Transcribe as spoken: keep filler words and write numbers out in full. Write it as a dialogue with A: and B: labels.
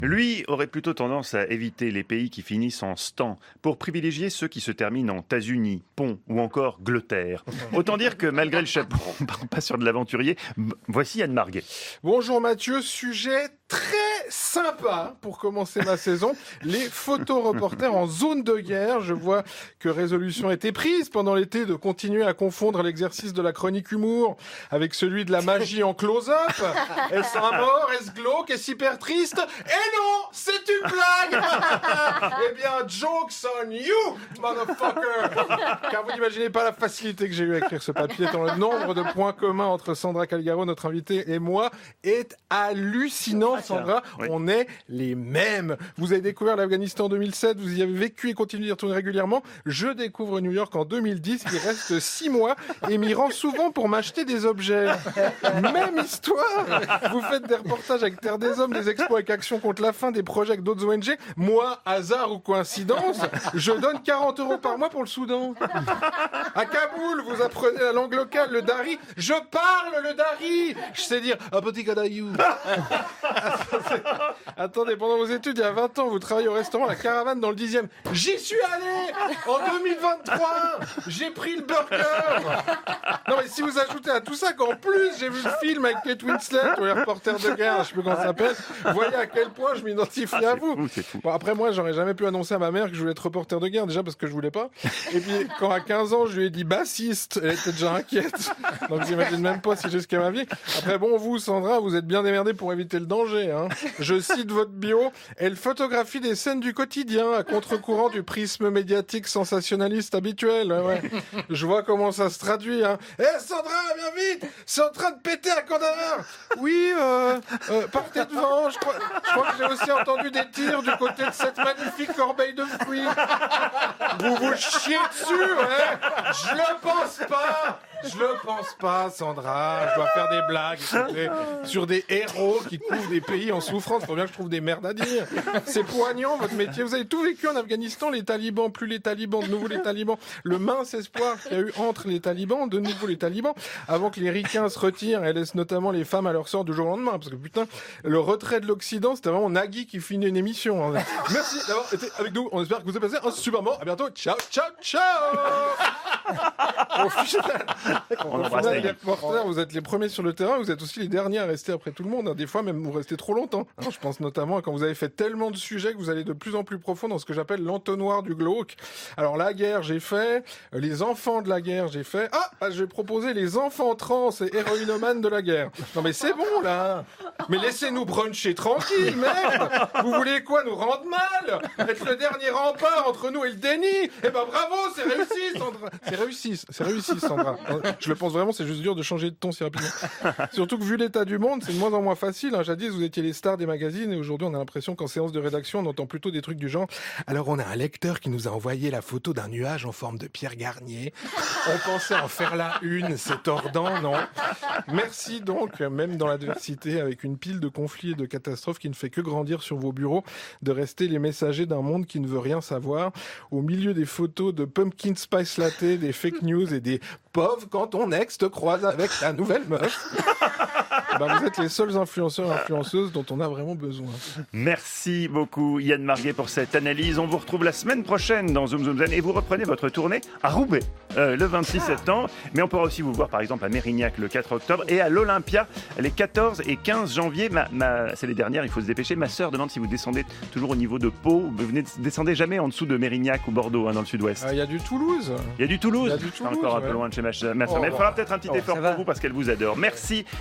A: Lui aurait plutôt tendance à éviter les pays qui finissent en stan pour privilégier ceux qui se terminent en Tasuni, pont ou encore glotère. Autant dire que malgré le chapeau, on part pas sur de l'aventurier. Voici Yann Marguet.
B: Bonjour Mathieu, sujet très sympa pour commencer ma saison. Les photoreporters en zone de guerre. Je vois que résolution a été prise pendant l'été de continuer à confondre l'exercice de la chronique humour avec celui de la magie en close-up. Est-ce un mort? Est-ce glauque? Est-ce hyper triste? Et non, c'est une blague. Eh bien, jokes on you, motherfucker. Car vous n'imaginez pas la facilité que j'ai eu à écrire ce papier, tant le nombre de points communs entre Sandra Calgaro, notre invitée, et moi est hallucinant. Sandra, oui. On est les mêmes. Vous avez découvert l'Afghanistan en deux mille sept, vous y avez vécu et continuez d'y retourner régulièrement. Je découvre New York en deux mille dix, il reste six mois et m'y rend souvent pour m'acheter des objets. Même histoire. Vous faites des reportages avec Terre des Hommes, des expos avec Action contre la faim, des projets avec d'autres O N G. Moi, hasard ou coïncidence, je donne quarante euros par mois pour le Soudan. À Kaboul, vous apprenez la langue locale, le dari. Je parle le dari. Je sais dire un petit gadayou. Attendez, pendant vos études, il y a vingt ans, vous travaillez au restaurant La Caravane dans le dixième. J'y suis allé en deux mille vingt-trois. J'ai pris le burger. Non, mais si vous ajoutez à tout ça qu'en plus, j'ai vu le film avec Kate Winslet ou les reporters de guerre, je sais plus comment ça s'appelle, vous voyez à quel point je m'identifie
A: ah,
B: à vous.
A: Fou, c'est fou.
B: Bon, après, moi, j'aurais jamais pu annoncer à ma mère que je voulais être reporter de guerre, déjà parce que je voulais pas. Et puis, quand à quinze ans, je lui ai dit bassiste, elle était déjà inquiète. Donc, j'imagine même pas si j'ai jusqu'à ma vie. Après, bon, vous, Sandra, vous êtes bien démerdée pour éviter le danger, hein. Je cite votre bio. Elle photographie des scènes du quotidien à contre-courant du prisme médiatique sensationnaliste habituel. Ouais, ouais. Je vois comment ça se traduit, hein. Eh, hey, Sandra, viens vite! C'est en train de péter à Kandahar! Oui, euh, euh, partez devant. Je crois, je crois que j'ai aussi entendu des tirs du côté de cette magnifique corbeille de fruits. Vous vous chiez dessus, hein? Je le pense pas! Je le pense pas, Sandra. Je dois faire des blagues écoutez, sur des héros qui couvrent des pays en souffrance. Faut bien que je trouve des merdes à dire. C'est poignant, votre métier. Vous avez tout vécu en Afghanistan, les talibans, plus les talibans, de nouveau les talibans. Le mince espoir qu'il y a eu entre les talibans, de nouveau les talibans, avant que les ricains se retirent et laissent notamment les femmes à leur sort du jour au lendemain. Parce que putain, le retrait de l'Occident, c'était vraiment Nagui qui finit une émission. Hein. Merci d'avoir été avec nous. On espère que vous avez passé un super moment. À bientôt. Ciao, ciao, ciao. Au final,
A: On
B: au final, les reporters, vous êtes les premiers sur le terrain, vous êtes aussi les derniers à rester après tout le monde. Des fois, même vous restez trop longtemps. Je pense notamment à quand vous avez fait tellement de sujets que vous allez de plus en plus profond dans ce que j'appelle l'entonnoir du glauque. Alors la guerre, j'ai fait. Les enfants de la guerre, j'ai fait. Ah, je vais proposer les enfants trans et héroïnomanes de la guerre. Non mais c'est bon là. Mais laissez-nous bruncher tranquille, merde. Vous voulez quoi, nous rendre mal? Être le dernier rempart entre nous et le déni? Eh ben bravo, c'est réussi, Sandra. C'est réussi, c'est réussi, Sandra. Je le pense vraiment, c'est juste dur de changer de ton si rapidement. Surtout que vu l'état du monde, c'est de moins en moins facile. Hein. Jadis, vous étiez les stars des magazines et aujourd'hui, on a l'impression qu'en séance de rédaction, on entend plutôt des trucs du genre. Alors, on a un lecteur qui nous a envoyé la photo d'un nuage en forme de Pierre Garnier. On pensait en faire la une, c'est tordant, non? Merci donc, même dans l'adversité, avec une pile de conflits et de catastrophes qui ne fait que grandir sur vos bureaux, de rester les messagers d'un monde qui ne veut rien savoir, au milieu des photos de pumpkin spice latte, des fake news et des pauvres quand ton ex te croise avec ta nouvelle meuf. Ben, vous êtes les seuls influenceurs et influenceuses dont on a vraiment besoin.
A: Merci beaucoup Yann Marguet pour cette analyse. On vous retrouve la semaine prochaine dans Zoom Zoom Zen et vous reprenez votre tournée à Roubaix euh, le vingt-six septembre. Mais on pourra aussi vous voir par exemple à Mérignac le quatre octobre et à l'Olympia les quatorze et quinze janvier. Ma, ma, c'est les dernières, il faut se dépêcher. Ma sœur demande si vous descendez toujours au niveau de Pau. Vous venez, descendez jamais en dessous de Mérignac ou Bordeaux hein, dans le sud-ouest.
B: Il euh, y a du Toulouse.
A: Il y a du Toulouse.
B: Il y a du Toulouse.
A: Encore
B: ouais.
A: un peu loin de chez ma, ma sœur.
B: Oh,
A: Mais elle fera peut-être un petit
C: oh,
A: effort pour vous parce qu'elle vous adore. Merci.